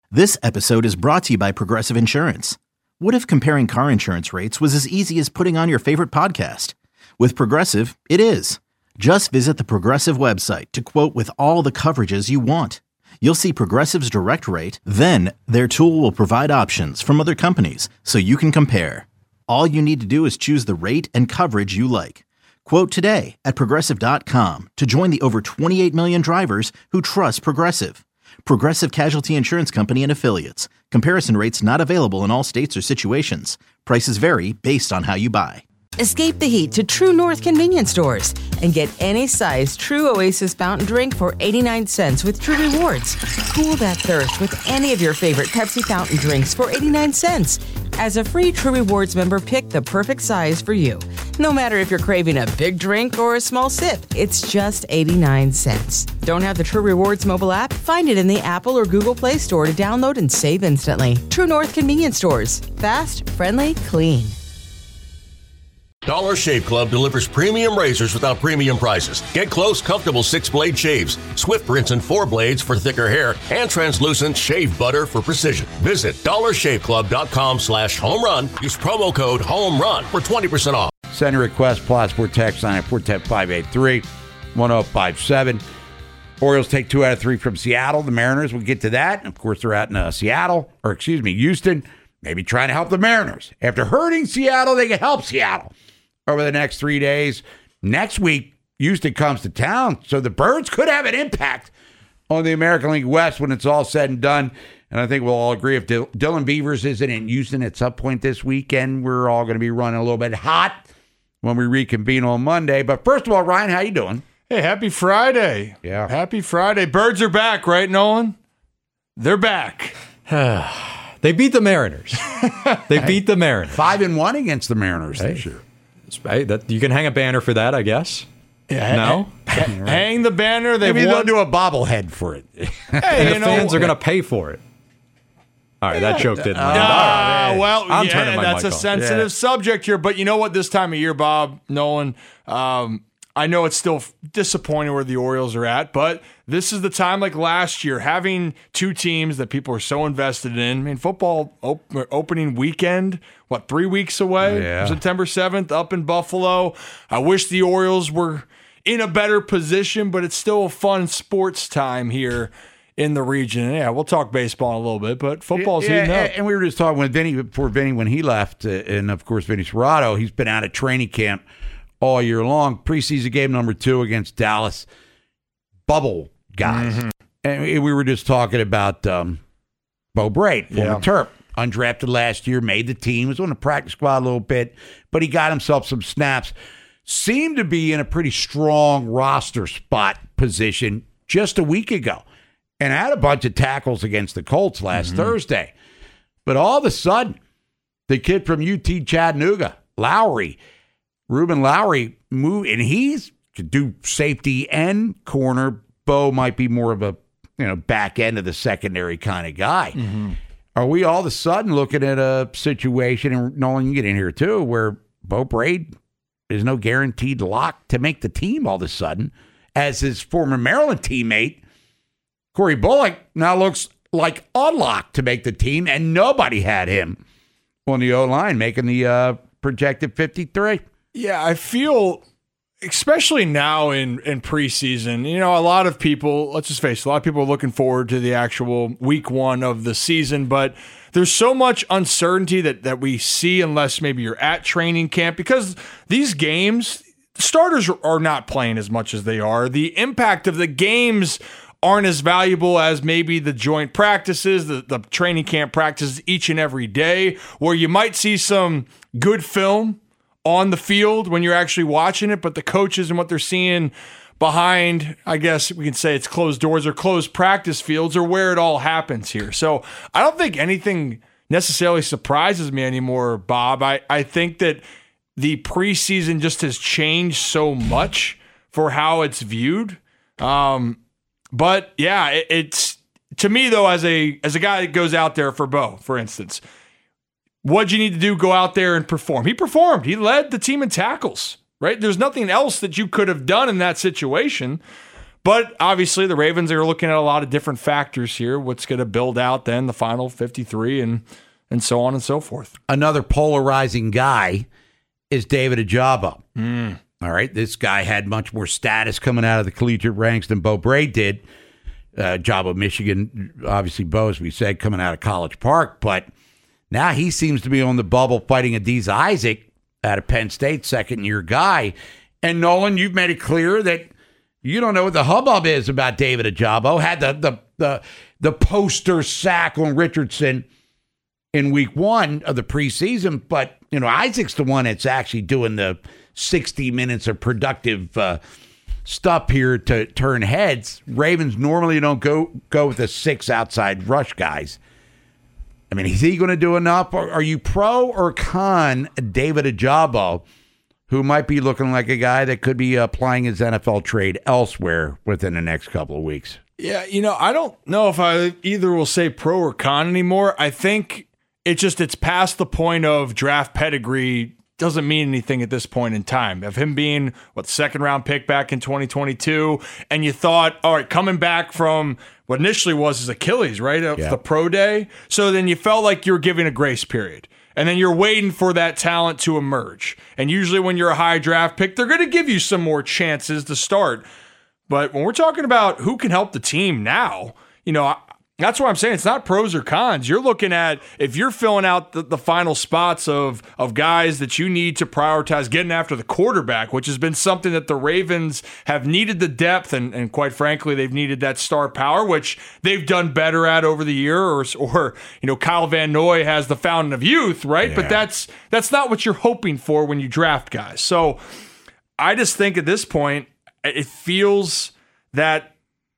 This episode is brought to you by Progressive Insurance. What if comparing car insurance rates was as easy as putting on your favorite podcast? With Progressive, it is. Just visit the Progressive website to quote with all the coverages you want. You'll see Progressive's direct rate, then their tool will provide options from other companies so you can compare. All you need to do is choose the rate and coverage you like. Quote today at Progressive.com to join the over 28 million drivers who trust Progressive. Progressive Casualty Insurance Company and Affiliates. Comparison rates not available in all states or situations. Prices vary based on how you buy. Escape the heat to True North convenience stores and get any size True Oasis fountain drink for 89 cents with True Rewards. Cool that thirst with any of your favorite Pepsi fountain drinks for 89 cents. As a free True Rewards member, pick the perfect size for you. No matter if you're craving a big drink or a small sip, it's just 89 cents. Don't have the True Rewards mobile app? Find it in the Apple or Google Play Store to download and save instantly. True North convenience stores. Fast, friendly, clean. Dollar Shave Club delivers premium razors without premium prices. Get close, comfortable 6-blade shaves, swift rinse and 4 blades for thicker hair, and translucent shave butter for precision. Visit dollarshaveclub.com/home run. Use promo code HOMERUN for 20% off. Send a request, plus for text line at 410-583-1057. Orioles take 2 out of 3 from Seattle. The Mariners, we'll get to that. Of course, they're out in Houston. Maybe trying to help the Mariners. After hurting Seattle, they can help Seattle over the next 3 days. Next week, Houston comes to town, so the Birds could have an impact on the American League West when it's all said and done. And I think we'll all agree if Dylan Beavers isn't in Houston at some point this weekend, we're all going to be running a little bit hot when we reconvene on Monday. But first of all, Ryan, how you doing? Hey, happy Friday. Yeah. Happy Friday. Birds are back, right, Nolan? They're back. They beat the Mariners. They beat the Mariners. 5-1 against the Mariners this year. Hey, you can hang a banner for that, I guess. Yeah, no? Hang the banner. Maybe they'll do a bobblehead for it. Hey, the fans are going to pay for it. All right, that joke didn't land. Well, I'm turning my that's mic a off. sensitive subject here. But you know what? This time of year, Bob, Nolan, I know it's still disappointing where the Orioles are at, but this is the time, like last year, having 2 teams that people are so invested in. I mean, football opening weekend, 3 weeks away? Yeah. September 7th up in Buffalo. I wish the Orioles were in a better position, but it's still a fun sports time here in the region. Yeah, we'll talk baseball in a little bit, but football's heating up. And we were just talking with Vinny when he left, and of course, Vinny Serrato, he's been out at training camp all year long. Preseason game number 2 against Dallas. Bubble guys. Mm-hmm. And we were just talking about Bo Braid, former Terp. Undrafted last year, made the team, was on the practice squad a little bit, but he got himself some snaps. Seemed to be in a pretty strong roster spot position just a week ago. And had a bunch of tackles against the Colts last Thursday. But all of a sudden, the kid from UT Chattanooga, Ruben Lowry, moved, and he's to do safety and corner. Bo might be more of a back end of the secondary kind of guy. Mm-hmm. Are we all of a sudden looking at a situation, and Nolan, you get in here too, where Bo Braid is no guaranteed lock to make the team all of a sudden, as his former Maryland teammate, Corey Bullock, now looks like unlocked to make the team, and nobody had him on the O-line making the projected 53. Yeah, I feel, especially now in preseason, a lot of people, let's just face it, a lot of people are looking forward to the actual week 1 of the season, but there's so much uncertainty that we see unless maybe you're at training camp, because these games, starters are not playing as much as they are. The impact of the games aren't as valuable as maybe the joint practices, the training camp practices each and every day, where you might see some good film on the field when you're actually watching it, but the coaches and what they're seeing behind, I guess we can say it's closed doors or closed practice fields, or where it all happens here. So I don't think anything necessarily surprises me anymore, Bob. I think that the preseason just has changed so much for how it's viewed. But yeah, it's to me though, as a guy that goes out there for Bo, for instance, what'd you need to do? Go out there and perform. He performed. He led the team in tackles, right? There's nothing else that you could have done in that situation. But obviously the Ravens are looking at a lot of different factors here. What's going to build out then the final 53 and so on and so forth. Another polarizing guy is David Ojabo. All right, this guy had much more status coming out of the collegiate ranks than Bo Braid did. Ojabo, Michigan, obviously Bo, as we said, coming out of College Park. But now he seems to be on the bubble fighting Adisa Isaac out of Penn State, second-year guy. And Nolan, you've made it clear that you don't know what the hubbub is about David Ojabo. Had the poster sack on Richardson in week 1 of the preseason, but Isaac's the one that's actually doing the 60 minutes of productive stuff here to turn heads. Ravens normally don't go with the 6 outside rush guys. I mean, is he going to do enough? Are you pro or con David Ojabo, who might be looking like a guy that could be applying his NFL trade elsewhere within the next couple of weeks? Yeah, I don't know if I either will say pro or con anymore. I think it's past the point of draft pedigree doesn't mean anything at this point in time. Of him being, second round pick back in 2022, and you thought, all right, coming back from what initially was his Achilles, right, of the pro day, so then you felt like you were giving a grace period. And then you're waiting for that talent to emerge. And usually when you're a high draft pick, they're going to give you some more chances to start. But when we're talking about who can help the team now, that's why I'm saying it's not pros or cons. You're looking at, if you're filling out the final spots of guys that you need to prioritize getting after the quarterback, which has been something that the Ravens have needed the depth and quite frankly, they've needed that star power, which they've done better at over the year, or Kyle Van Noy has the fountain of youth, right? Yeah. But that's not what you're hoping for when you draft guys. So I just think at this point, it feels that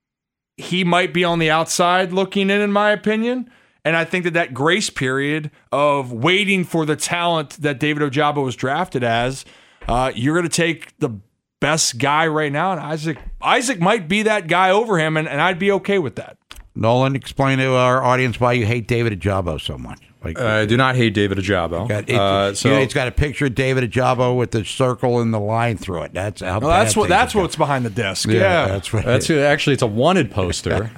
he might be on the outside looking in my opinion. And I think that grace period of waiting for the talent that David Ojabo was drafted as, you're going to take the best guy right now. And Isaac might be that guy over him, and I'd be okay with that. Nolan, explain to our audience why you hate David Ojabo so much. I do not hate David Ojabo. It's got a picture of David Ojabo with the circle and the line through it. That's what's behind the desk. Yeah, that's what. Actually, it's a wanted poster.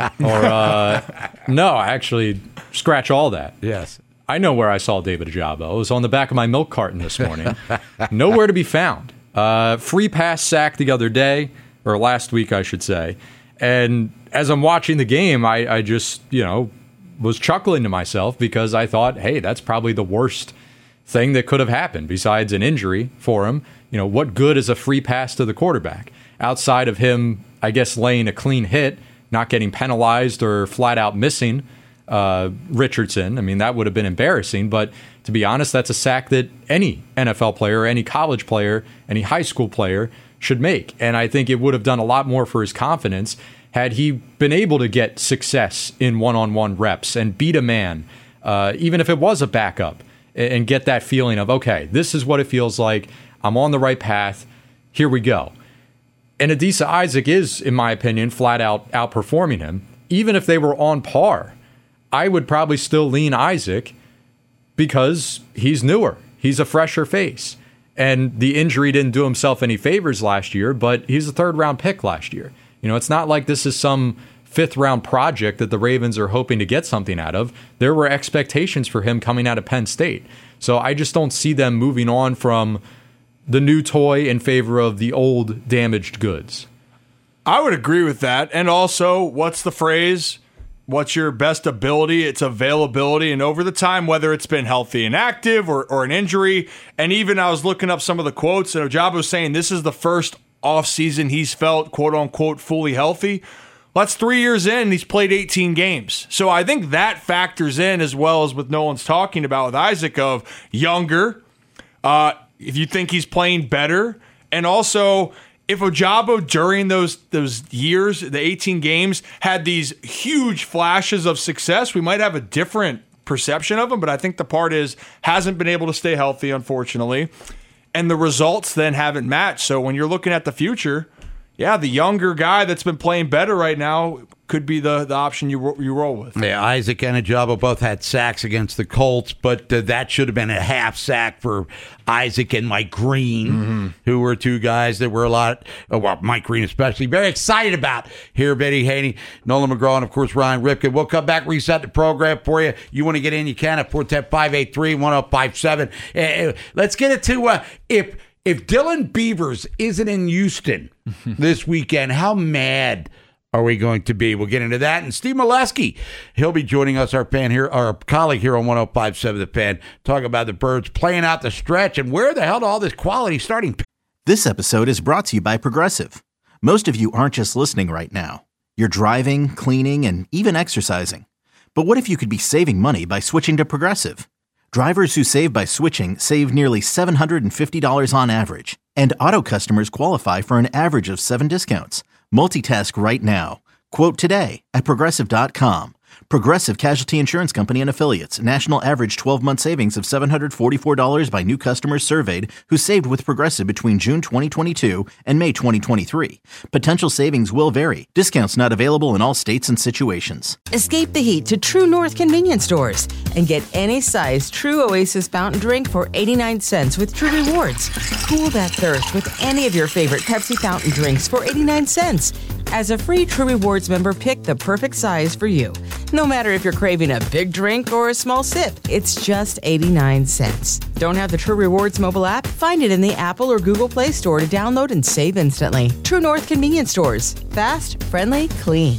No, actually, scratch all that. Yes, I know where I saw David Ojabo. It was on the back of my milk carton this morning. Nowhere to be found. Free pass sack the other day, or last week, I should say. And as I'm watching the game, I just was chuckling to myself because I thought, hey, that's probably the worst thing that could have happened besides an injury for him. What good is a free pass to the quarterback outside of him, I guess, laying a clean hit, not getting penalized or flat out missing Richardson? I mean, that would have been embarrassing. But to be honest, that's a sack that any NFL player, any college player, any high school player should make. And I think it would have done a lot more for his confidence had he been able to get success in one-on-one reps and beat a man, even if it was a backup, and get that feeling of, okay, this is what it feels like. I'm on the right path. Here we go. And Adisa Isaac is, in my opinion, flat out outperforming him. Even if they were on par, I would probably still lean Isaac because he's newer. He's a fresher face. And the injury didn't do himself any favors last year, but he's a third-round pick last year. It's not like this is some fifth-round project that the Ravens are hoping to get something out of. There were expectations for him coming out of Penn State. So I just don't see them moving on from the new toy in favor of the old damaged goods. I would agree with that. And also, what's the phrase? What's your best ability? It's availability. And over the time, whether it's been healthy and active or an injury, and even I was looking up some of the quotes, and Ojabo was saying this is the first offseason he's felt, quote-unquote, fully healthy. Well, that's 3 years in, and he's played 18 games. So I think that factors in, as well as what Nolan's talking about with Isaac, of younger, if you think he's playing better, and also if Ojabo during those years, the 18 games, had these huge flashes of success, we might have a different perception of him, but I think the part is hasn't been able to stay healthy, unfortunately. And the results then haven't matched. So when you're looking at the future, yeah, the younger guy that's been playing better right now could be the option you roll with. Yeah, Isaac and Ajabo both had sacks against the Colts, but that should have been a half sack for Isaac and Mike Green, who were two guys that were Mike Green especially, very excited about here. Benny Haney, Nolan McGraw, and of course Ryan Ripken. We'll come back, reset the program for you. You want to get in, you can at 410-583-1057. Let's get it to if Dylan Beavers isn't in Houston this weekend, how mad are we going to be? We'll get into that. And Steve Molesky, he'll be joining us, our colleague here on 105.7 The Fan, talking about the Birds playing out the stretch and where the hell did all this quality starting. This episode is brought to you by Progressive. Most of you aren't just listening right now. You're driving, cleaning, and even exercising. But what if you could be saving money by switching to Progressive? Drivers who save by switching save nearly $750 on average. And auto customers qualify for an average of 7 discounts. Multitask right now. Quote today at Progressive.com. Progressive Casualty Insurance Company and Affiliates. National average 12-month savings of $744 by new customers surveyed who saved with Progressive between June 2022 and May 2023. Potential savings will vary. Discounts not available in all states and situations. Escape the heat to True North convenience stores and get any size True Oasis fountain drink for 89 cents with True Rewards. Cool that thirst with any of your favorite Pepsi fountain drinks for 89 cents. As a free True Rewards member, pick the perfect size for you. No matter if you're craving a big drink or a small sip, it's just 89 cents. Don't have the True Rewards mobile app? Find it in the Apple or Google Play Store to download and save instantly. True North convenience stores. Fast, friendly, clean.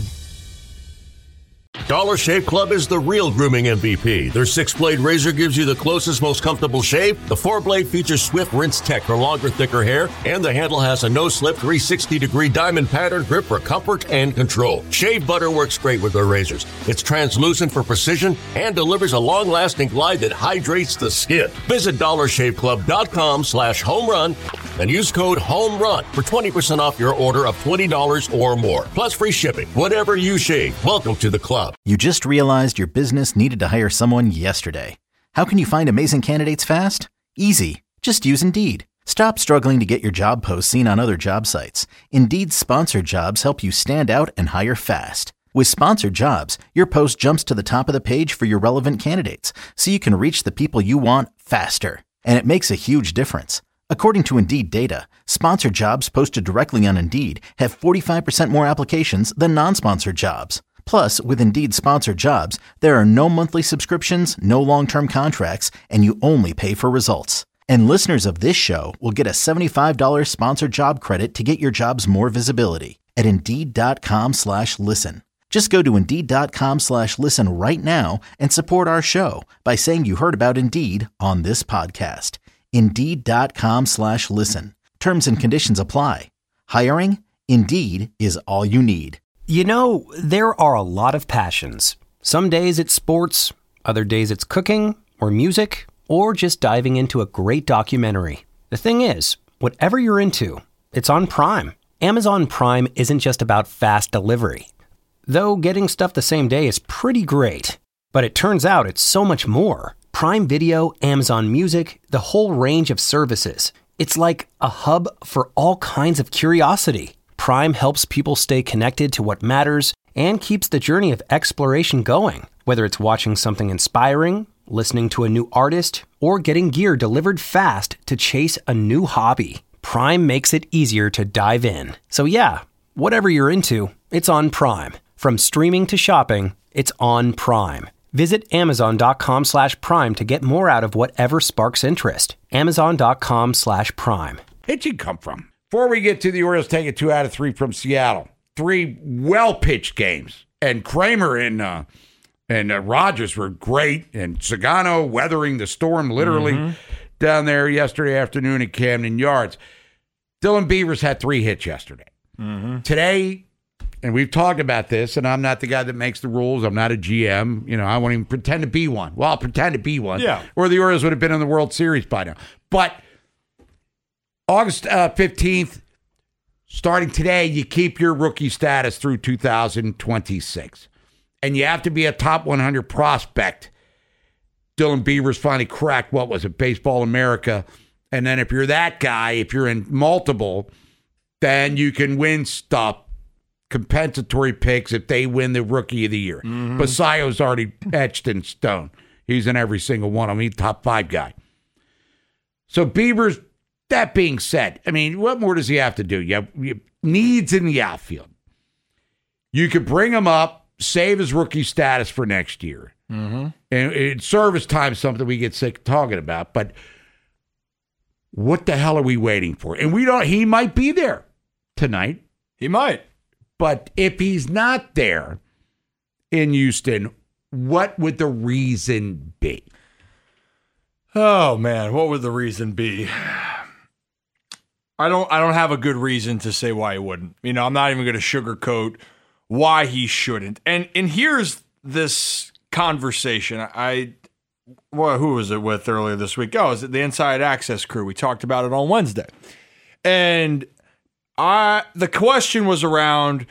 Dollar Shave Club is the real grooming MVP. Their 6-blade razor gives you the closest, most comfortable shave. The 4-blade features swift rinse tech for longer, thicker hair, and the handle has a no-slip 360-degree diamond pattern grip for comfort and control. Shave butter works great with their razors. It's translucent for precision and delivers a long-lasting glide that hydrates the skin. Visit dollarshaveclub.com/homerun and use code HOMERUN for 20% off your order of $20 or more. Plus free shipping. Whatever you shave, welcome to the club. You just realized your business needed to hire someone yesterday. How can you find amazing candidates fast? Easy. Just use Indeed. Stop struggling to get your job posts seen on other job sites. Indeed's sponsored jobs help you stand out and hire fast. With sponsored jobs, your post jumps to the top of the page for your relevant candidates, so you can reach the people you want faster. And it makes a huge difference. According to Indeed data, sponsored jobs posted directly on Indeed have 45% more applications than non-sponsored jobs. Plus, with Indeed sponsored jobs, there are no monthly subscriptions, no long-term contracts, and you only pay for results. And listeners of this show will get a $75 sponsored job credit to get your jobs more visibility at Indeed.com/listen. Just go to Indeed.com/listen right now and support our show by saying you heard about Indeed on this podcast. Indeed.com/listen. Terms and conditions apply. Hiring? Indeed is all you need. You know, there are a lot of passions. Some days it's sports, other days it's cooking or music, or just diving into a great documentary. The thing is, whatever you're into, it's on Prime. Amazon Prime isn't just about fast delivery. Though getting stuff the same day is pretty great. But it turns out it's so much more. Prime Video, Amazon Music, the whole range of services. It's like a hub for all kinds of curiosity. Prime helps people stay connected to what matters and keeps the journey of exploration going. Whether it's watching something inspiring, listening to a new artist, or getting gear delivered fast to chase a new hobby, Prime makes it easier to dive in. So yeah, whatever you're into, it's on Prime. From streaming to shopping, it's on Prime. Visit Amazon.com/Prime to get more out of whatever sparks interest. Amazon.com/Prime. Where'd you come from? Before we get to the Orioles taking 2 out of 3 from Seattle, 3 well-pitched games. And Kramer and Rogers were great. And Zagano weathering the storm literally down there yesterday afternoon at Camden Yards. Dylan Beavers had 3 hits yesterday. Today, and we've talked about this, and I'm not the guy that makes the rules. I'm not a GM. You know, I won't even pretend to be one. Well, I'll pretend to be one. Yeah. Or the Orioles would have been in the World Series by now. But August 15th, starting today, you keep your rookie status through 2026. And you have to be a top 100 prospect. Dylan Beavers finally cracked, what was it, Baseball America. And then if you're that guy, if you're in multiple, then you can win stuff, compensatory picks if they win the Rookie of the Year. Basayo's already etched in stone. He's in every single one of them. He's top 5 guy. So Beavers, that being said, I mean, what more does he have to do? You have needs in the outfield. You could bring him up, save his rookie status for next year. And it's service time, something we get sick of talking about. But what the hell are we waiting for? And he might be there tonight. He might. But if he's not there in Houston, what would the reason be? Oh man, what would the reason be? I don't have a good reason to say why he wouldn't. You know, I'm not even going to sugarcoat why he shouldn't. And here's this conversation. Who was it with earlier this week? Oh, is it the Inside Access crew? We talked about it on Wednesday. And the question was around,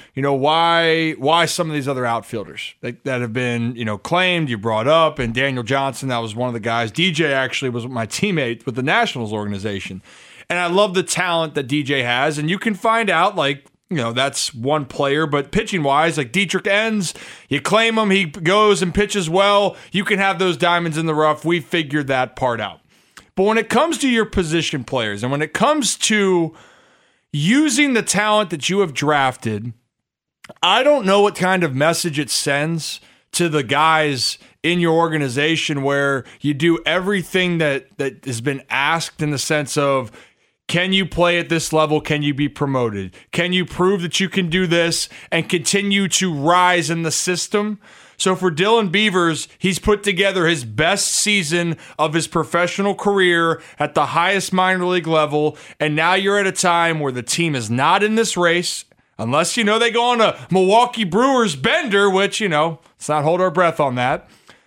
why some of these other outfielders that have been, claimed, you brought up, and Daniel Johnson, that was one of the guys. DJ actually was my teammate with the Nationals organization. And I love the talent that DJ has. And you can find out, that's one player, but pitching-wise, like Dietrich Enns, you claim him, he goes and pitches well. You can have those diamonds in the rough. We figured that part out. But when it comes to your position players, and when it comes to using the talent that you have drafted, I don't know what kind of message it sends to the guys in your organization where you do everything that has been asked in the sense of, can you play at this level? Can you be promoted? Can you prove that you can do this and continue to rise in the system? So for Dylan Beavers, he's put together his best season of his professional career at the highest minor league level, and now you're at a time where the team is not in this race, unless, they go on a Milwaukee Brewers bender, which, let's not hold our breath on that.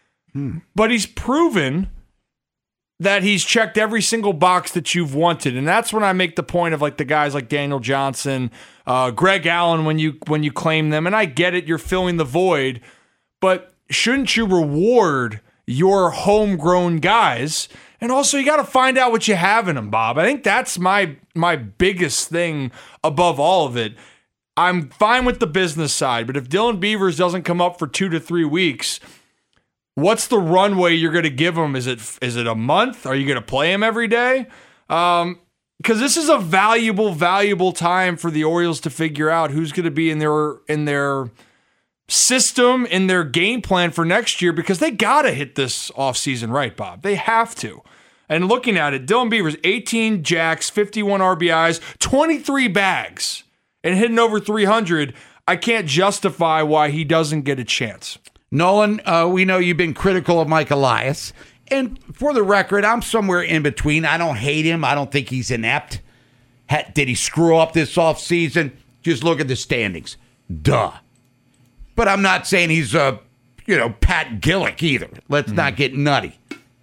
But he's proven that he's checked every single box that you've wanted. And that's when I make the point of the guys like Daniel Johnson, Greg Allen, when you claim them. And I get it, you're filling the void, but shouldn't you reward your homegrown guys? And also, you got to find out what you have in them, Bob. I think that's my biggest thing above all of it. I'm fine with the business side, but if Dylan Beavers doesn't come up for 2 to 3 weeks, what's the runway you're going to give him? Is it a month? Are you going to play him every day? Because this is a valuable time for the Orioles to figure out who's going to be in their system, in their game plan for next year, because they got to hit this offseason right, Bob. They have to. And looking at it, Dylan Beavers, 18 jacks, 51 RBIs, 23 bags, and hitting over 300. I can't justify why he doesn't get a chance. Nolan, we know you've been critical of Mike Elias. And for the record, I'm somewhere in between. I don't hate him. I don't think he's inept. Did he screw up this offseason? Just look at the standings. Duh. But I'm not saying he's, Pat Gillick either. Let's not get nutty.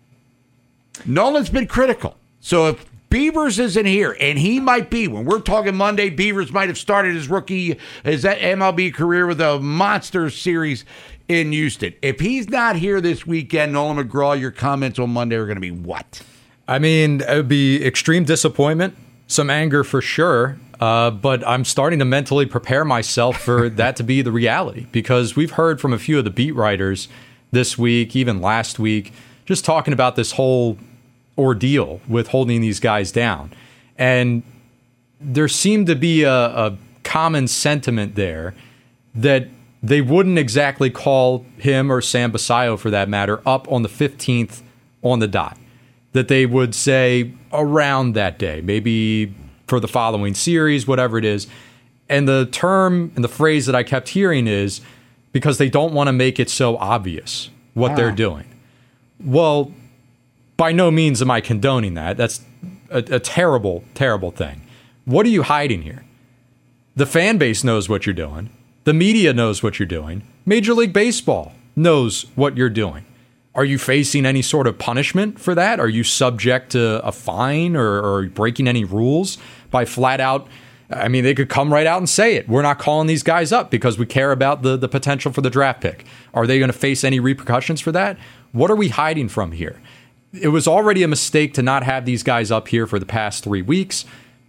Nolan's been critical. So if Beavers isn't here, and he might be, when we're talking Monday, Beavers might have started his MLB career with a monster series in Houston. If he's not here this weekend, Nolan McGraw, your comments on Monday are going to be what? I mean, it would be extreme disappointment, some anger for sure, but I'm starting to mentally prepare myself for that to be the reality, because we've heard from a few of the beat writers this week, even last week, just talking about this whole ordeal with holding these guys down. And there seemed to be a common sentiment there that they wouldn't exactly call him or Sam Basayo, for that matter, up on the 15th on the dot. That they would say around that day, maybe for the following series, whatever it is. And the term and the phrase that I kept hearing is because they don't want to make it so obvious what they're doing. Well, by no means am I condoning that. That's a terrible, terrible thing. What are you hiding here? The fan base knows what you're doing. The media knows what you're doing. Major League Baseball knows what you're doing. Are you facing any sort of punishment for that? Are you subject to a fine or breaking any rules by flat out? I mean, they could come right out and say it. We're not calling these guys up because we care about the potential for the draft pick. Are they going to face any repercussions for that? What are we hiding from here? It was already a mistake to not have these guys up here for the past 3 weeks.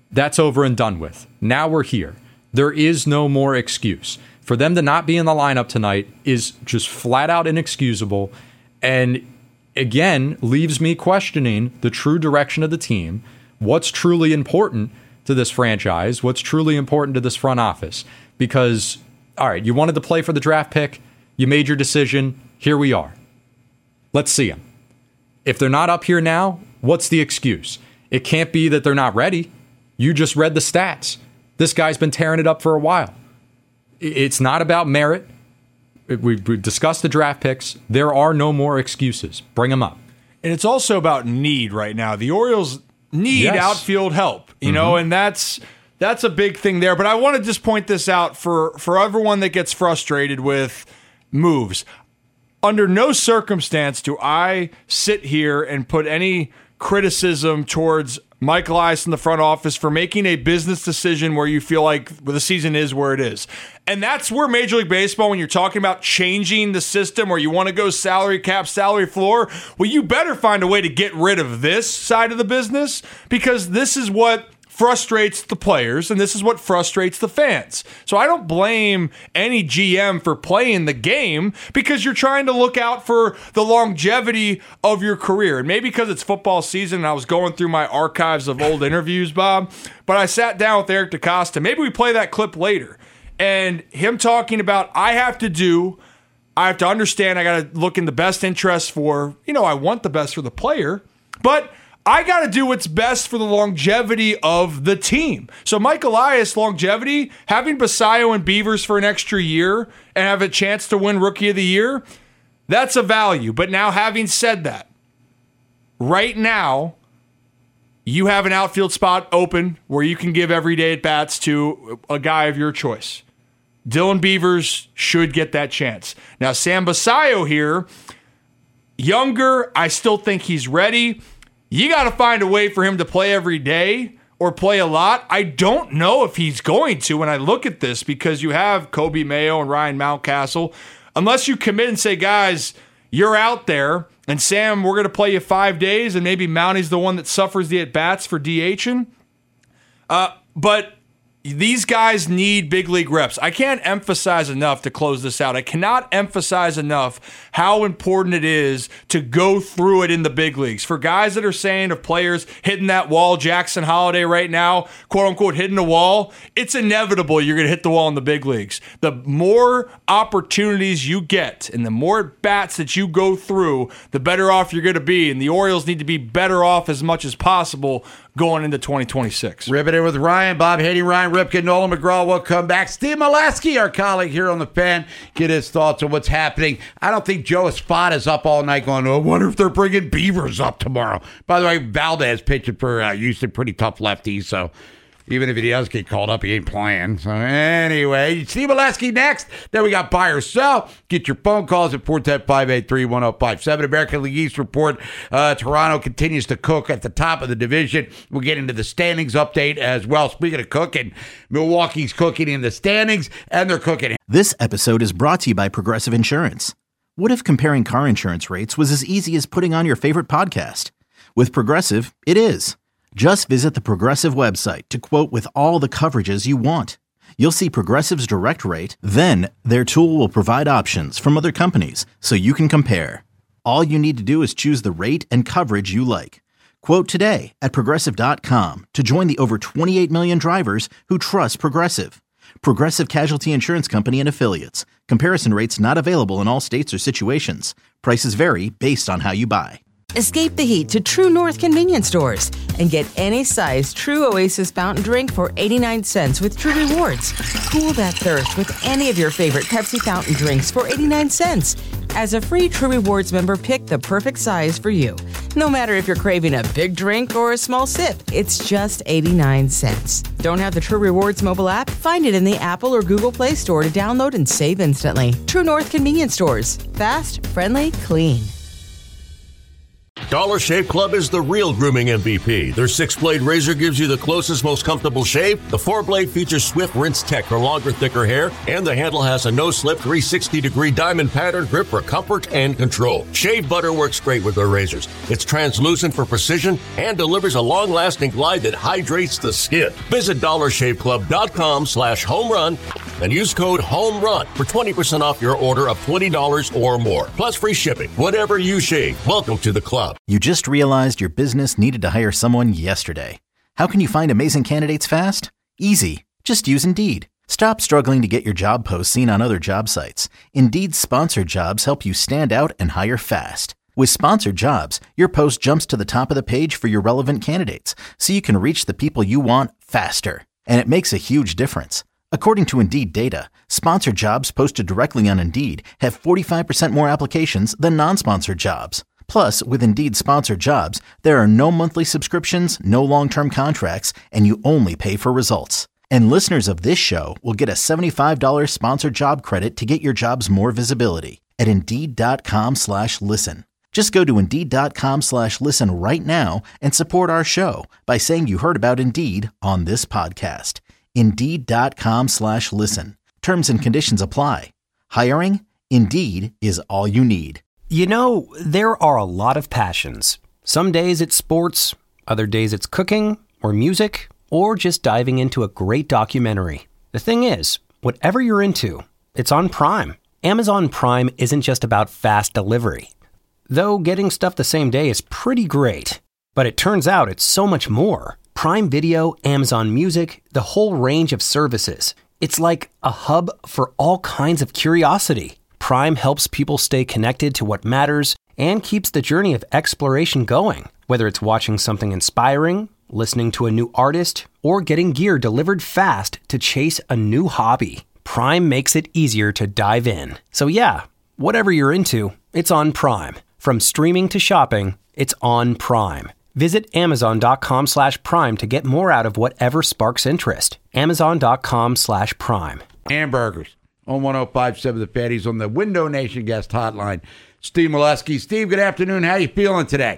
That's over and done with. Now we're here. There is no more excuse. For them to not be in the lineup tonight is just flat out inexcusable, and again, leaves me questioning the true direction of the team, what's truly important to this franchise, what's truly important to this front office. Because, all right, you wanted to play for the draft pick, you made your decision, here we are. Let's see them. If they're not up here now, what's the excuse? It can't be that they're not ready. You just read the stats. This guy's been tearing it up for a while. It's not about merit. We've discussed the draft picks. There are no more excuses. Bring them up. And it's also about need right now. The Orioles need outfield help, you know, and that's a big thing there. But I want to just point this out for everyone that gets frustrated with moves. Under no circumstance do I sit here and put any criticism towards Mike Elias in the front office for making a business decision where you feel like the season is where it is. And that's where Major League Baseball, when you're talking about changing the system or you want to go salary cap, salary floor, well, you better find a way to get rid of this side of the business, because this is what frustrates the players, and this is what frustrates the fans. So I don't blame any GM for playing the game, because you're trying to look out for the longevity of your career. And maybe because it's football season and I was going through my archives of old interviews, Bob, but I sat down with Eric DaCosta. Maybe we play that clip later. And him talking about, I have to understand, I got to look in the best interest for, I want the best for the player, but I got to do what's best for the longevity of the team. So Mike Elias, longevity, having Basayo and Beavers for an extra year and have a chance to win Rookie of the Year, that's a value. But now, having said that, right now, you have an outfield spot open where you can give everyday at-bats to a guy of your choice. Dylan Beavers should get that chance. Now, Sam Basayo here, younger, I still think he's ready. You got to find a way for him to play every day or play a lot. I don't know if he's going to when I look at this, because you have Kobe Mayo and Ryan Mountcastle. Unless you commit and say, guys, you're out there, and Sam, we're going to play you 5 days, and maybe Mounty's the one that suffers the at-bats for DHing. But these guys need big league reps. I can't emphasize enough to close this out. I cannot emphasize enough how important it is to go through it in the big leagues. For guys that are saying of players hitting that wall, Jackson Holiday right now, quote unquote, hitting the wall, it's inevitable you're going to hit the wall in the big leagues. The more opportunities you get and the more bats that you go through, the better off you're going to be. And the Orioles need to be better off as much as possible going into 2026. Ribbon in with Ryan, Bob Haney, Ryan Ripken, Nolan McGraw will come back. Steve Molesky, our colleague here on the Fan, get his thoughts on what's happening. I don't think Joe Espada is up all night going, I wonder if they're bringing Beavers up tomorrow. By the way, Valdez pitching for Houston, pretty tough lefty, so even if he does get called up, he ain't playing. So anyway, Steve Molesky next. Then we got buy or sell. Get your phone calls at 410-583-1057. American League East report. Toronto continues to cook at the top of the division. We'll get into the standings update as well. Speaking of cooking, Milwaukee's cooking in the standings, and they're cooking. This episode is brought to you by Progressive Insurance. What if comparing car insurance rates was as easy as putting on your favorite podcast? With Progressive, it is. Just visit the Progressive website to quote with all the coverages you want. You'll see Progressive's direct rate, then their tool will provide options from other companies so you can compare. All you need to do is choose the rate and coverage you like. Quote today at Progressive.com to join the over 28 million drivers who trust Progressive. Progressive Casualty Insurance Company and Affiliates. Comparison rates not available in all states or situations. Prices vary based on how you buy. Escape the heat to True North convenience stores and get any size True Oasis fountain drink for 89 cents with True Rewards. Cool that thirst with any of your favorite Pepsi fountain drinks for 89 cents. As a free True Rewards member, pick the perfect size for you. No matter if you're craving a big drink or a small sip, it's just 89 cents. Don't have the True Rewards mobile app? Find it in the Apple or Google Play Store to download and save instantly. True North convenience stores. Fast, friendly, clean. Dollar Shave Club is the real grooming MVP. Their 6-blade razor gives you the closest, most comfortable shave. The 4-blade features Swift Rinse Tech for longer, thicker hair, and the handle has a no-slip 360-degree diamond pattern grip for comfort and control. Shave butter works great with their razors. It's translucent for precision and delivers a long-lasting glide that hydrates the skin. Visit DollarShaveClub.com/homerun and use code HOMERUN for 20% off your order of $20 or more, plus free shipping. Whatever you shave, welcome to the club. You just realized your business needed to hire someone yesterday. How can you find amazing candidates fast? Easy. Just use Indeed. Stop struggling to get your job posts seen on other job sites. Indeed's sponsored jobs help you stand out and hire fast. With sponsored jobs, your post jumps to the top of the page for your relevant candidates, so you can reach the people you want faster. And it makes a huge difference. According to Indeed data, sponsored jobs posted directly on Indeed have 45% more applications than non-sponsored jobs. Plus, with Indeed sponsored jobs, there are no monthly subscriptions, no long-term contracts, and you only pay for results. And listeners of this show will get a $75 sponsored job credit to get your jobs more visibility at Indeed.com/listen. Just go to Indeed.com/listen right now and support our show by saying you heard about Indeed on this podcast. Indeed.com/listen. Terms and conditions apply. Hiring? Indeed is all you need. You know, there are a lot of passions. Some days it's sports, other days it's cooking or music, or just diving into a great documentary. The thing is, whatever you're into, it's on Prime. Amazon Prime isn't just about fast delivery. Though getting stuff the same day is pretty great. But it turns out it's so much more. Prime Video, Amazon Music, the whole range of services. It's like a hub for all kinds of curiosity. Prime helps people stay connected to what matters and keeps the journey of exploration going. Whether it's watching something inspiring, listening to a new artist, or getting gear delivered fast to chase a new hobby, Prime makes it easier to dive in. So yeah, whatever you're into, it's on Prime. From streaming to shopping, it's on Prime. Visit Amazon.com/Prime to get more out of whatever sparks interest. Amazon.com/Prime. Hamburgers on 105.7 The Fatties on the Window Nation guest hotline. Steve Molesky. Steve, good afternoon. How you feeling today?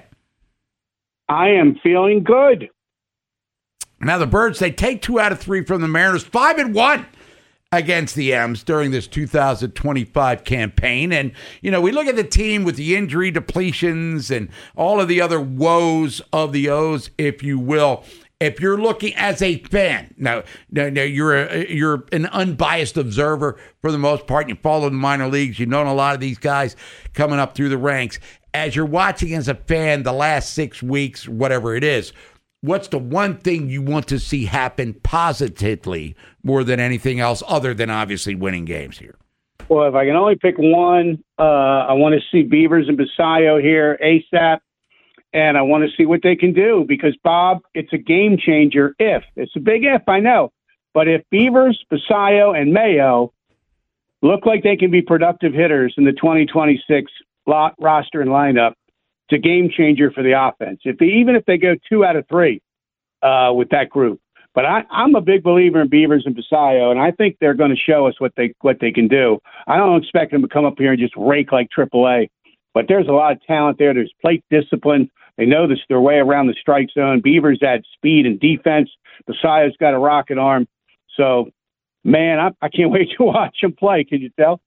I am feeling good. Now the Birds, they take 2 out of 3 from the Mariners, 5-1 against the M's during this 2025 campaign. And, you know, we look at the team with the injury depletions and all of the other woes of the O's, if you will. If you're looking as a fan, now you're an unbiased observer for the most part. You follow the minor leagues. You've known a lot of these guys coming up through the ranks. As you're watching as a fan the last 6 weeks, whatever it is, what's the one thing you want to see happen positively more than anything else, other than obviously winning games here? Well, if I can only pick one, I want to see Beavers and Basayo here ASAP. And I want to see what they can do because, Bob, it's a game changer if. It's a big if, I know. But if Beavers, Basayo, and Mayo look like they can be productive hitters in the 2026 roster and lineup, it's a game changer for the offense. Even if they go 2 out of 3 with that group. But I'm a big believer in Beavers and Basayo, and I think they're going to show us what they can do. I don't expect them to come up here and just rake like AAA. But there's a lot of talent there. There's plate discipline. They know their way around the strike zone. Beavers add speed and defense. Basayo's got a rocket arm. So, man, I can't wait to watch him play. Can you tell?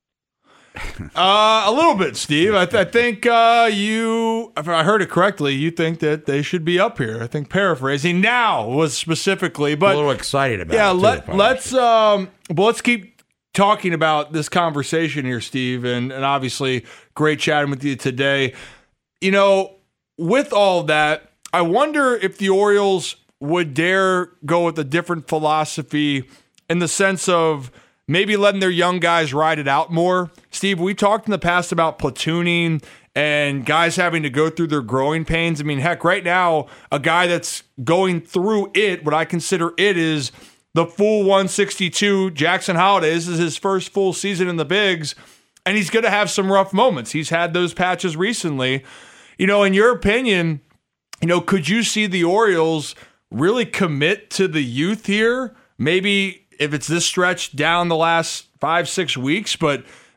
A little bit, Steve. I think you, if I heard it correctly, you think that they should be up here. I think paraphrasing now was specifically, but a little excited about it. Yeah, let's keep talking about this conversation here, Steve, and obviously great chatting with you today. You know, with all that, I wonder if the Orioles would dare go with a different philosophy in the sense of maybe letting their young guys ride it out more. Steve, we talked in the past about platooning and guys having to go through their growing pains. I mean, heck, right now, a guy that's going through it, what I consider it is the full 162, Jackson Holliday. This is his first full season in the bigs, and he's going to have some rough moments. He's had those patches recently. You know, in your opinion, you know, could you see the Orioles really commit to the youth here? Maybe if it's this stretch down the last 5-6 weeks, but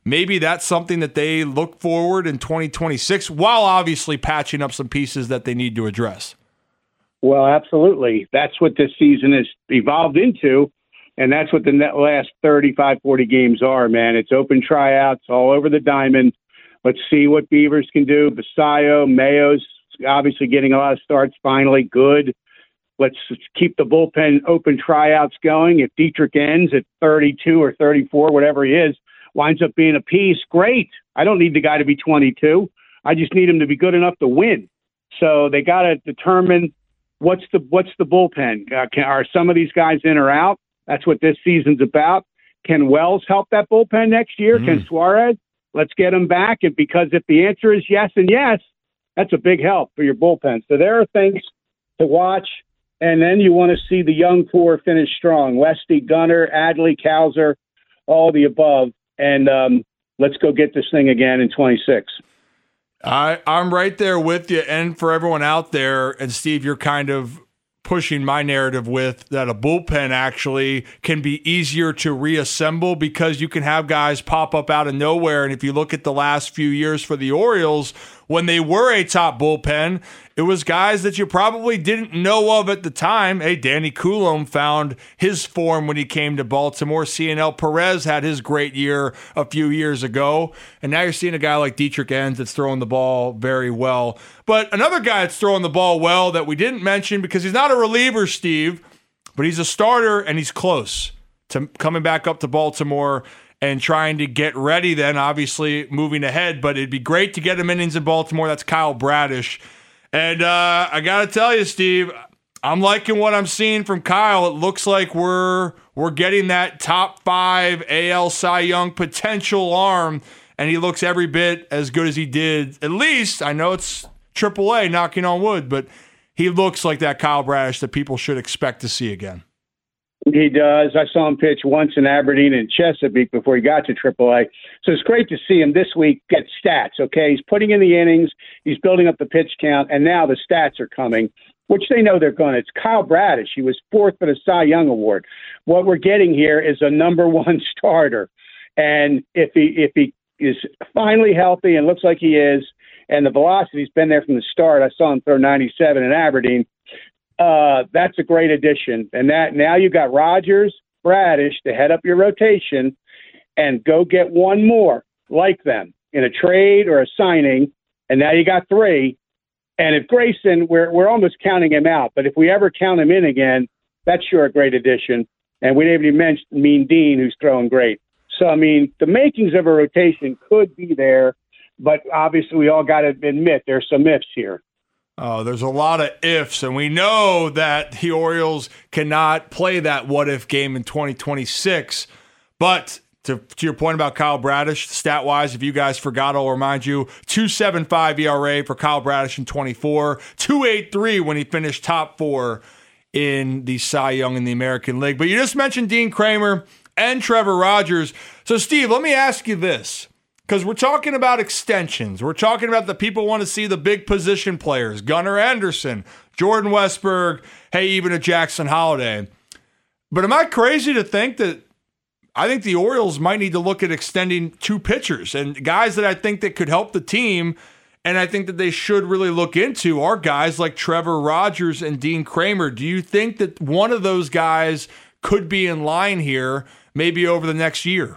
maybe that's something that they look forward in 2026, while obviously patching up some pieces that they need to address. Well, absolutely. That's what this season has evolved into, and that's what the last 35, 40 games are, man. It's open tryouts all over the diamond. Let's see what Beavers can do. Basayo, Mayo's obviously getting a lot of starts finally. Good. Let's keep the bullpen open tryouts going. If Dietrich ends at 32 or 34, whatever he is, winds up being a piece, great. I don't need the guy to be 22. I just need him to be good enough to win. So they got to determine what's the bullpen. Are some of these guys in or out? That's what this season's about. Can Wells help that bullpen next year? Can Suarez? Let's get him back. And because if the answer is yes and yes, that's a big help for your bullpen. So there are things to watch. And then you want to see the young core finish strong. Westy, Gunnar, Adley, Cowser, all the above. And let's go get this thing again in 26. I'm right there with you. And for everyone out there, and Steve, you're kind of pushing my narrative with that a bullpen actually can be easier to reassemble because you can have guys pop up out of nowhere. And if you look at the last few years for the Orioles, when they were a top bullpen, it was guys that you probably didn't know of at the time. Hey, Danny Coulomb found his form when he came to Baltimore. CNL Perez had his great year a few years ago. And now you're seeing a guy like Dietrich Enns that's throwing the ball very well. But another guy that's throwing the ball well that we didn't mention because he's not a reliever, Steve, but he's a starter and he's close to coming back up to Baltimore and trying to get ready then, obviously moving ahead. But it'd be great to get him innings in Baltimore. That's Kyle Bradish. And I got to tell you, Steve, I'm liking what I'm seeing from Kyle. It looks like we're getting that top 5 AL Cy Young potential arm, and he looks every bit as good as he did. At least, I know it's AAA, knocking on wood, but he looks like that Kyle Bradish that people should expect to see again. He does. I saw him pitch once in Aberdeen and Chesapeake before he got to AAA. So it's great to see him this week get stats, okay? He's putting in the innings, he's building up the pitch count, and now the stats are coming, which they know they're going to. It's Kyle Bradish. He was 4th for the Cy Young Award. What we're getting here is a number 1 starter. And if he is finally healthy and looks like he is, and the velocity's been there from the start, I saw him throw 97 in Aberdeen, that's a great addition. And that now you've got Rogers, Bradish to head up your rotation and go get one more like them in a trade or a signing. And now you got 3. And if Grayson, we're almost counting him out, but if we ever count him in again, that's sure a great addition. And we didn't even mention Dean, who's throwing great. So, I mean, the makings of a rotation could be there, but obviously we all got to admit there's some ifs here. Oh, there's a lot of ifs, and we know that the Orioles cannot play that what-if game in 2026. But to your point about Kyle Bradish, stat-wise, if you guys forgot, I'll remind you, 2.75 ERA for Kyle Bradish in 24, 2.83 when he finished top 4 in the Cy Young in the American League. But you just mentioned Dean Kramer and Trevor Rogers. So, Steve, let me ask you this. Because we're talking about extensions. We're talking about the people want to see the big position players. Gunnar Anderson, Jordan Westberg, hey, even a Jackson Holiday. But am I crazy to think that I think the Orioles might need to look at extending 2 pitchers and guys that I think that could help the team, and I think that they should really look into are guys like Trevor Rogers and Dean Kramer. Do you think that one of those guys could be in line here maybe over the next year?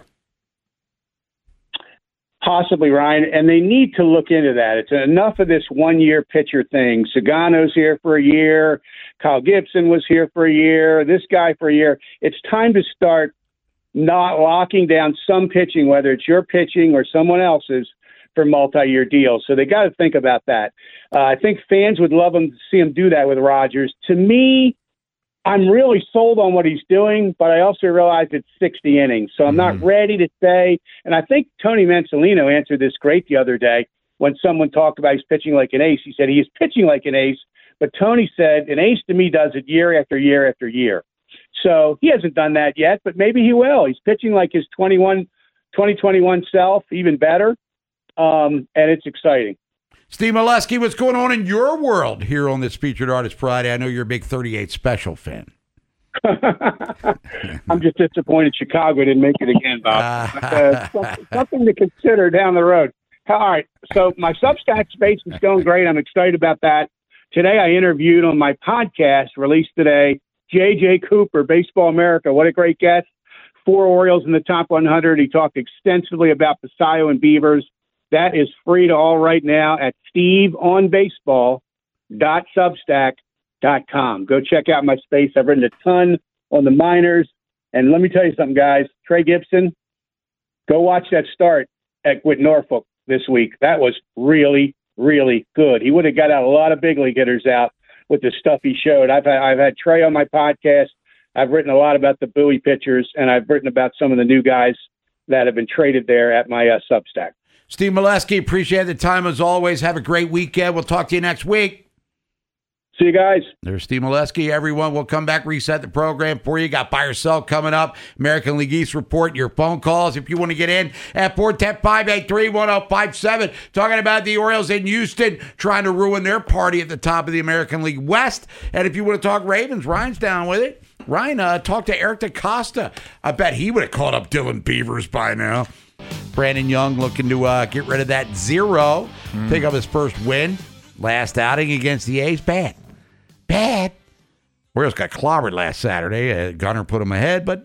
Possibly, Ryan, and they need to look into that. It's enough of this one-year pitcher thing. Sagano's here for a year. Kyle Gibson was here for a year. This guy for a year. It's time to start not locking down some pitching, whether it's your pitching or someone else's, for multi-year deals. So they got to think about that. I think fans would love them to see him do that with Rogers. To me, I'm really sold on what he's doing, but I also realize it's 60 innings. So I'm not ready to say, and I think Tony Mansolino answered this great the other day when someone talked about he's pitching like an ace. He said he is pitching like an ace, but Tony said an ace to me does it year after year after year. So he hasn't done that yet, but maybe he will. He's pitching like his 2021 self, even better, and it's exciting. Steve Melewski, what's going on in your world here on this Featured Artist Friday? I know you're a big 38 Special fan. I'm just disappointed Chicago didn't make it again, Bob. Something to consider down the road. All right, so my Substack space is going great. I'm excited about that. Today I interviewed on my podcast released today, J.J. Cooper, Baseball America. What a great guest. 4 Orioles in the top 100. He talked extensively about Basayo and Beavers. That is free to all right now at steveonbaseball.substack.com. Go check out my space. I've written a ton on the minors. And let me tell you something, guys. Trey Gibson, go watch that start with Norfolk this week. That was really, really good. He would have got out a lot of big league hitters out with the stuff he showed. I've had Trey on my podcast. I've written a lot about the Bowie pitchers, and I've written about some of the new guys that have been traded there at my Substack. Steve Melewski, appreciate the time as always. Have a great weekend. We'll talk to you next week. See you guys. There's Steve Melewski. Everyone, we'll come back, reset the program for you. Got Buy or Sell coming up. American League East report, your phone calls if you want to get in at 410-583-1057. Talking about the Orioles in Houston trying to ruin their party at the top of the American League West. And if you want to talk Ravens, Ryan's down with it. Ryan talked to Eric DaCosta. I bet he would have called up Dylan Beavers by now. Brandon Young looking to get rid of that 0. Pick up his first win. Last outing against the A's. Bad. Orioles got clobbered last Saturday. Gunnar put him ahead, but,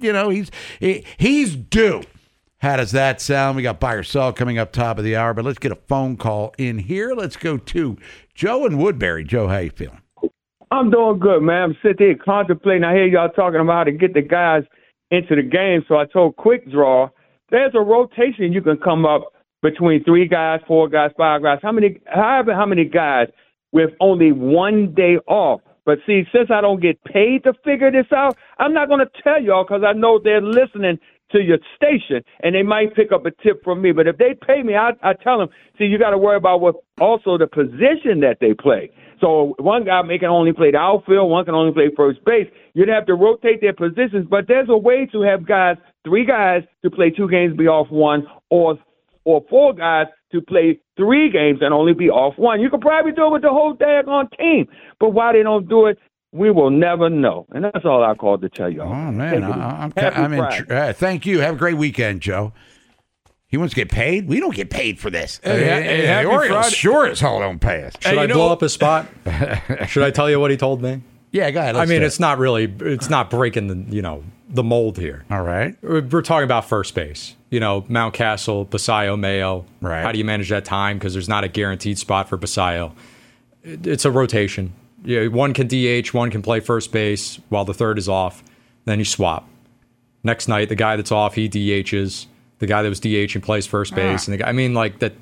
he's due. How does that sound? We got Buy or Sell coming up top of the hour, but let's get a phone call in here. Let's go to Joe in Woodbury. Joe, how you feeling? I'm doing good, man. I'm sitting here contemplating. I hear y'all talking about how to get the guys into the game, so I told Quick Draw, there's a rotation you can come up between 3 guys, 4 guys, 5 guys, however many guys with only 1 day off. But see, since I don't get paid to figure this out, I'm not going to tell y'all because I know they're listening to your station and they might pick up a tip from me. But if they pay me, I tell them, see, you got to worry about what also the position that they play. So one guy can only play the outfield, one can only play first base. You'd have to rotate their positions, but there's a way to have 3 guys to play 2 games, be off 1, or 4 guys to play 3 games and only be off 1. You could probably do it with the whole daggone team. But why they don't do it, we will never know. And that's all I called to tell y'all. Oh, man. Thank you. Have a great weekend, Joe. He wants to get paid? We don't get paid for this. Hey, the Orioles sure as hell don't pay us. Should I blow up his spot? Should I tell you what he told me? Yeah, go ahead. It's not breaking the mold here. All right. We're talking about first base. Mountcastle, Basayo, Mayo. Right. How do you manage that time? Because there's not a guaranteed spot for Basayo. It's a rotation. One can DH, one can play first base while the third is off. Then you swap. Next night, the guy that's off, he DHs. The guy that was DHing plays first base. And the guy, that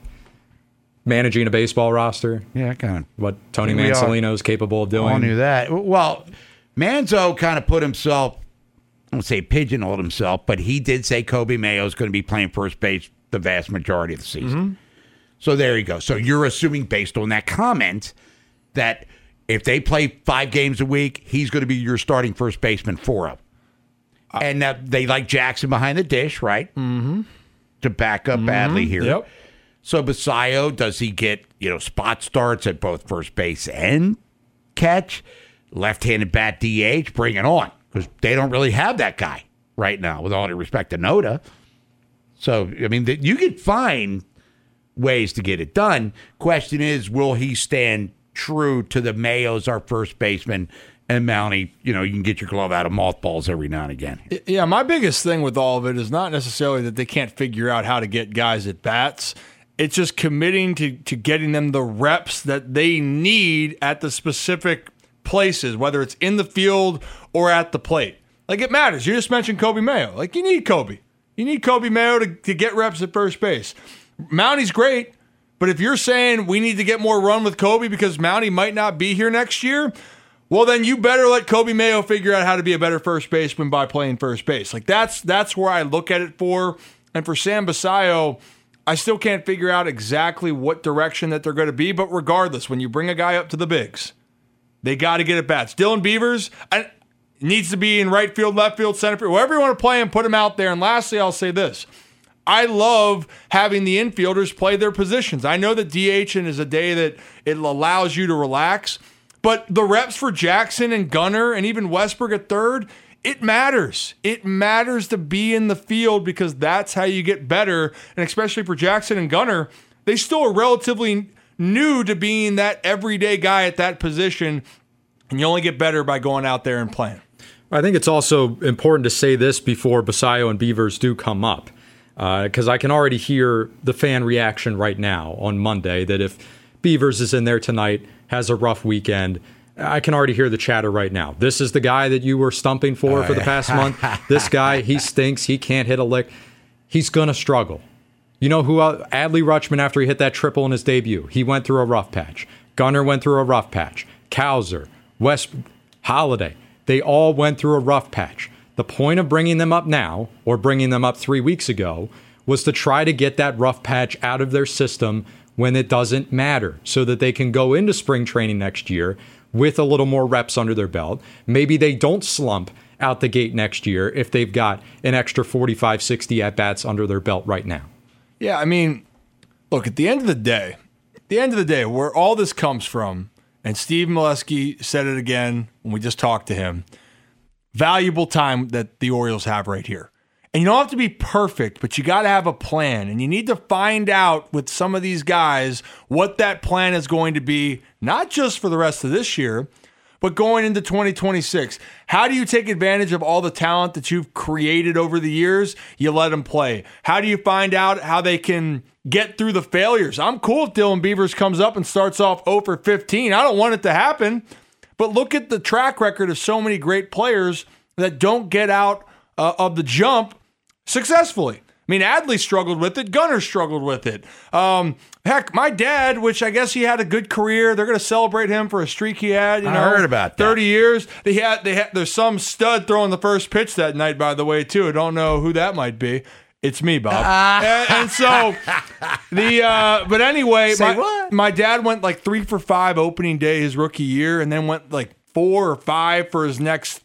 managing a baseball roster. Yeah, kind of. What Tony Mansolino is capable of doing. I knew that. Well, Manzo kind of put himself, I won't say pigeonholed himself, but he did say Kobe Mayo is going to be playing first base the vast majority of the season. Mm-hmm. So there you go. So you're assuming based on that comment that if they play 5 games a week, he's going to be your starting first baseman 4 of them. And they like Jackson behind the dish, right? Mm-hmm. To back up Badley here. Yep. So Basayo, does he get spot starts at both first base and catch? Left-handed bat DH, bring it on. Because they don't really have that guy right now, with all due respect to Noda. So, you could find ways to get it done. Question is, will he stand true to the Mayos, our first baseman, and Mountie, you can get your glove out of mothballs every now and again. Yeah, my biggest thing with all of it is not necessarily that they can't figure out how to get guys at bats. It's just committing to getting them the reps that they need at the specific places, whether it's in the field or at the plate. It matters. You just mentioned Kobe Mayo. You need Kobe. You need Kobe Mayo to get reps at first base. Mountie's great, but if you're saying we need to get more run with Kobe because Mountie might not be here next year, well, then you better let Kobe Mayo figure out how to be a better first baseman by playing first base. That's where I look at it for. And for Sam Basayo, I still can't figure out exactly what direction that they're going to be. But regardless, when you bring a guy up to the bigs, they got to get at bats. Dylan Beavers needs to be in right field, left field, center field. Wherever you want to play him, put him out there. And lastly, I'll say this. I love having the infielders play their positions. I know that DHing is a day that it allows you to relax. But the reps for Jackson and Gunnar and even Westberg at third, It matters. It matters to be in the field because that's how you get better. And especially for Jackson and Gunnar, they still are relatively new to being that everyday guy at that position. And you only get better by going out there and playing. I think it's also important to say this before Basayo and Beavers do come up, because I can already hear the fan reaction right now on Monday that if Beavers is in there tonight, has a rough weekend, I can already hear the chatter right now. This is the guy that you were stumping for the past month. This guy, he stinks. He can't hit a lick. He's going to struggle. You know who? Adley Rutschman, after he hit that triple in his debut, he went through a rough patch. Gunnar went through a rough patch. Cowser, West, Holiday. They all went through a rough patch. The point of bringing them up now, or bringing them up 3 weeks ago, was to try to get that rough patch out of their system when it doesn't matter, so that they can go into spring training next year with a little more reps under their belt. Maybe they don't slump out the gate next year if they've got an extra 45, 60 at-bats under their belt right now. Yeah, I mean, look, at the end of the day, where all this comes from, and Steve Molesky said it again when we just talked to him, valuable time that the Orioles have right here. And you don't have to be perfect, but you got to have a plan. And you need to find out with some of these guys what that plan is going to be, not just for the rest of this year, but going into 2026. How do you take advantage of all the talent that you've created over the years? You let them play. How do you find out how they can get through the failures? I'm cool if Dylan Beavers comes up and starts off 0 for 15. I don't want it to happen. But look at the track record of so many great players that don't get out of the jump successfully. I mean, Adley struggled with it. Gunnar struggled with it. Heck, my dad, which I guess he had a good career. They're going to celebrate him for a streak he had. I heard about that. 30 years. There's some stud throwing the first pitch that night, by the way, too. I don't know who that might be. It's me, Bob. And so but anyway, my dad went like 3 for 5 opening day his rookie year, and then went like 4 or 5 for his next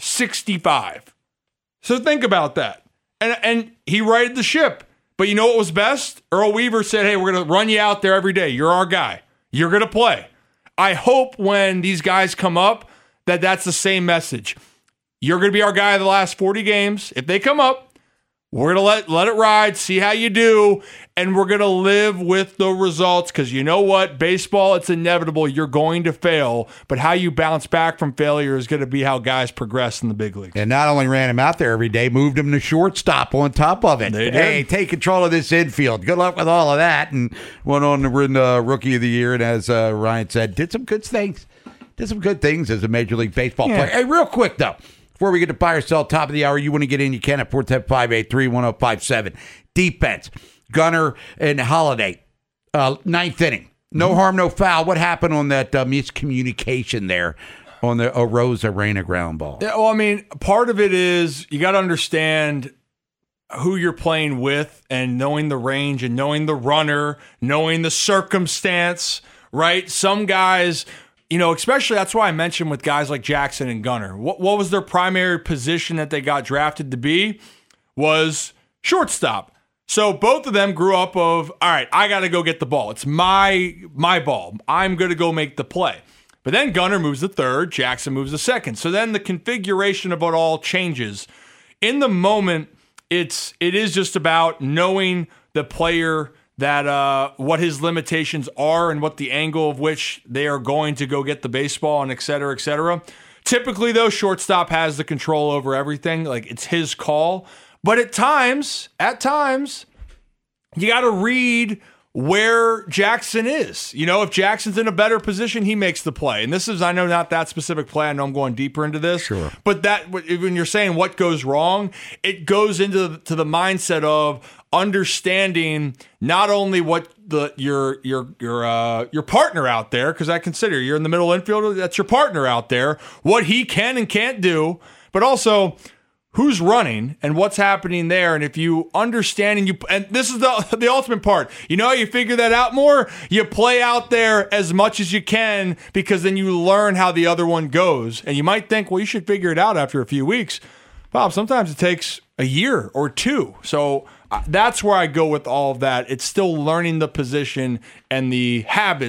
65. So think about that. And he righted the ship. But you know what was best? Earl Weaver said, hey, we're going to run you out there every day. You're our guy. You're going to play. I hope when these guys come up that that's the same message. You're going to be our guy the last 40 games. If they come up, we're going to let it ride, see how you do, and we're going to live with the results because you know what? Baseball, it's inevitable. You're going to fail, but how you bounce back from failure is going to be how guys progress in the big leagues. And not only ran him out there every day, moved him to shortstop on top of it. They did. Hey, take control of this infield. Good luck with all of that. And went on to win Rookie of the Year, and as Ryan said, did some good things. Did some good things as a Major League Baseball player. Hey, real quick, though. Before we get to buy or sell, top of the hour, you want to get in, you can at 410-583-1057. Defense, Gunnar and Holiday, 9th inning. No harm, no foul. What happened on that miscommunication there on the Arozarena ground ball? Yeah, well, I mean, part of it is you got to understand who you're playing with and knowing the range and knowing the runner, knowing the circumstance, right? Some guys... You know, especially that's why I mentioned with guys like Jackson and Gunnar. What was their primary position that they got drafted to be? Was shortstop. So both of them grew up of, all right, I got to go get the ball. It's my ball. I'm going to go make the play. But then Gunnar moves to third, Jackson moves to second. So then the configuration of it all changes. In the moment, it is just about knowing the player that what his limitations are and what the angle of which they are going to go get the baseball and et cetera, et cetera. Typically, though, shortstop has the control over everything. Like, it's his call. But at times, you got to read where Jackson is. You know, if Jackson's in a better position, he makes the play. And this is, I know, not that specific play. I know I'm going deeper into this. Sure. But that, when you're saying what goes wrong, it goes into the mindset of understanding not only what your partner out there, because I consider you're in the middle infield, that's your partner out there, what he can and can't do, but also who's running and what's happening there. And if you understand and this is the ultimate part, you know, you figure that out more, you play out there as much as you can, because then you learn how the other one goes. And you might think, well, you should figure it out after a few weeks. Bob, sometimes it takes a year or two. So that's where I go with all of that. It's still learning the position and the habits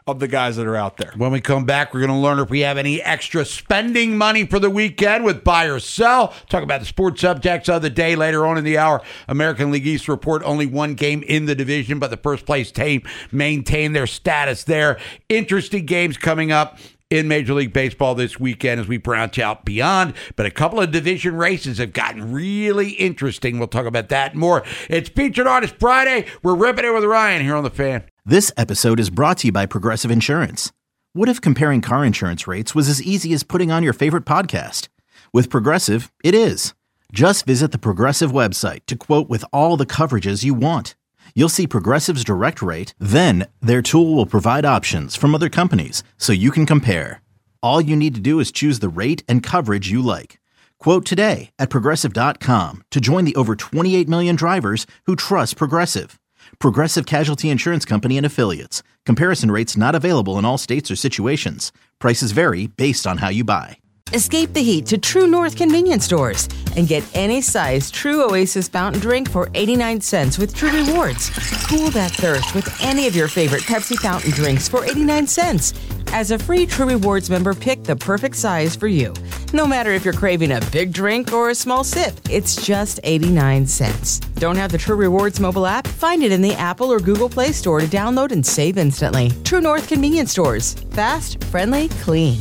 of the guys that are out there. When we come back, we're going to learn if we have any extra spending money for the weekend with buy or sell. Talk about the sports subjects of the day later on in the hour. American League East report only one game in the division, but the first place team maintained their status there. Interesting games coming up in Major League Baseball this weekend as we branch out beyond. But a couple of division races have gotten really interesting. We'll talk about that and more. It's Featured Artist Friday. We're ripping it with Ryan here on The Fan. This episode is brought to you by Progressive Insurance. What if comparing car insurance rates was as easy as putting on your favorite podcast? With Progressive, it is. Just visit the Progressive website to quote with all the coverages you want. You'll see Progressive's direct rate, then their tool will provide options from other companies so you can compare. All you need to do is choose the rate and coverage you like. Quote today at Progressive.com to join the over 28 million drivers who trust Progressive. Progressive Casualty Insurance Company and Affiliates. Comparison rates not available in all states or situations. Prices vary based on how you buy. Escape the heat to True North convenience stores and get any size True Oasis fountain drink for 89 cents with True Rewards. Cool that thirst with any of your favorite Pepsi fountain drinks for 89 cents. As a free True Rewards member, pick the perfect size for you. No matter if you're craving a big drink or a small sip, it's just 89 cents. Don't have the True Rewards mobile app? Find it in the Apple or Google Play Store to download and save instantly. True North convenience stores. Fast, friendly, clean.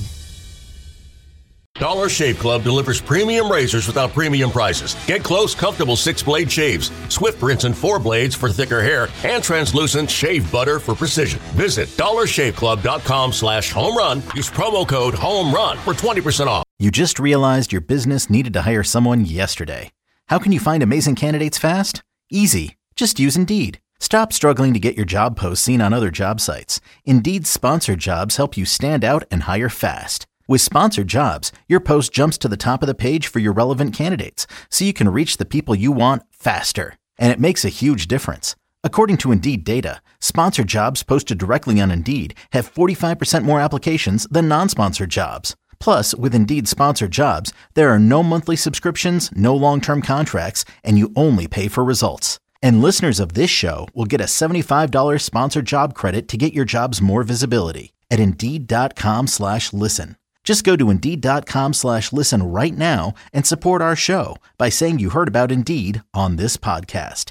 Dollar Shave Club delivers premium razors without premium prices. Get close, comfortable 6-blade shaves, swift rinse and 4 blades for thicker hair, and translucent shave butter for precision. Visit dollarshaveclub.com/homerun. Use promo code HOMERUN for 20% off. You just realized your business needed to hire someone yesterday. How can you find amazing candidates fast? Easy. Just use Indeed. Stop struggling to get your job posts seen on other job sites. Indeed's sponsored jobs help you stand out and hire fast. With sponsored jobs, your post jumps to the top of the page for your relevant candidates, so you can reach the people you want faster. And it makes a huge difference. According to Indeed data, sponsored jobs posted directly on Indeed have 45% more applications than non-sponsored jobs. Plus, with Indeed sponsored jobs, there are no monthly subscriptions, no long-term contracts, and you only pay for results. And listeners of this show will get a $75 sponsored job credit to get your jobs more visibility at Indeed.com/listen. Just go to Indeed.com/listen right now and support our show by saying you heard about Indeed on this podcast.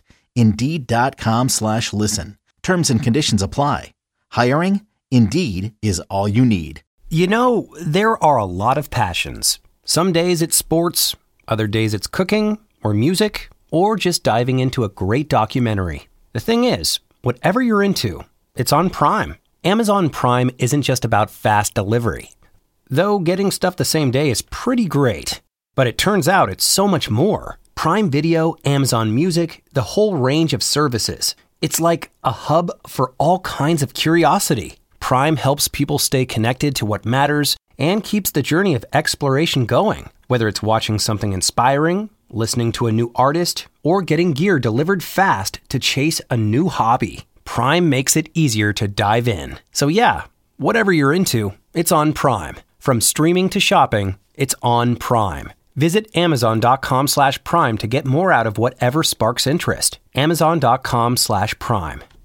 Indeed.com/listen. Terms and conditions apply. Hiring? Indeed is all you need. You know, there are a lot of passions. Some days it's sports, other days it's cooking or music, or just diving into a great documentary. The thing is, whatever you're into, it's on Prime. Amazon Prime isn't just about fast delivery. Though getting stuff the same day is pretty great. But it turns out it's so much more. Prime Video, Amazon Music, the whole range of services. It's like a hub for all kinds of curiosity. Prime helps people stay connected to what matters and keeps the journey of exploration going. Whether it's watching something inspiring, listening to a new artist, or getting gear delivered fast to chase a new hobby, Prime makes it easier to dive in. So yeah, whatever you're into, it's on Prime. From streaming to shopping, it's on Prime. Visit Amazon.com/Prime to get more out of whatever sparks interest. Amazon.com/Prime.